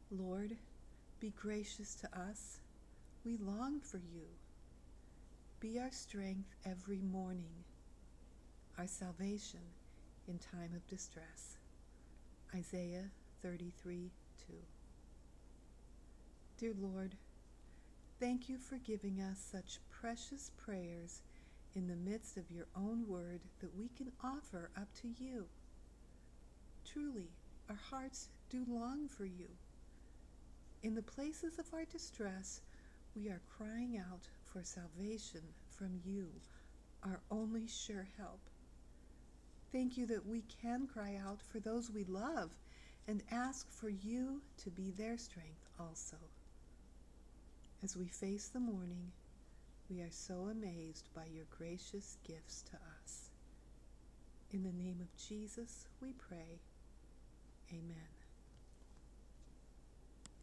Lord, be gracious to us. We long for you. Be our strength every morning, our salvation in time of distress. Isaiah 33:2. Dear Lord, thank you for giving us such precious prayers in the midst of your own word that we can offer up to you. Truly, our hearts do long for you. In the places of our distress, we are crying out for salvation from you, our only sure help. Thank you that we can cry out for those we love and ask for you to be their strength also. As we face the morning, we are so amazed by your gracious gifts to us. In the name of Jesus, we pray. Amen.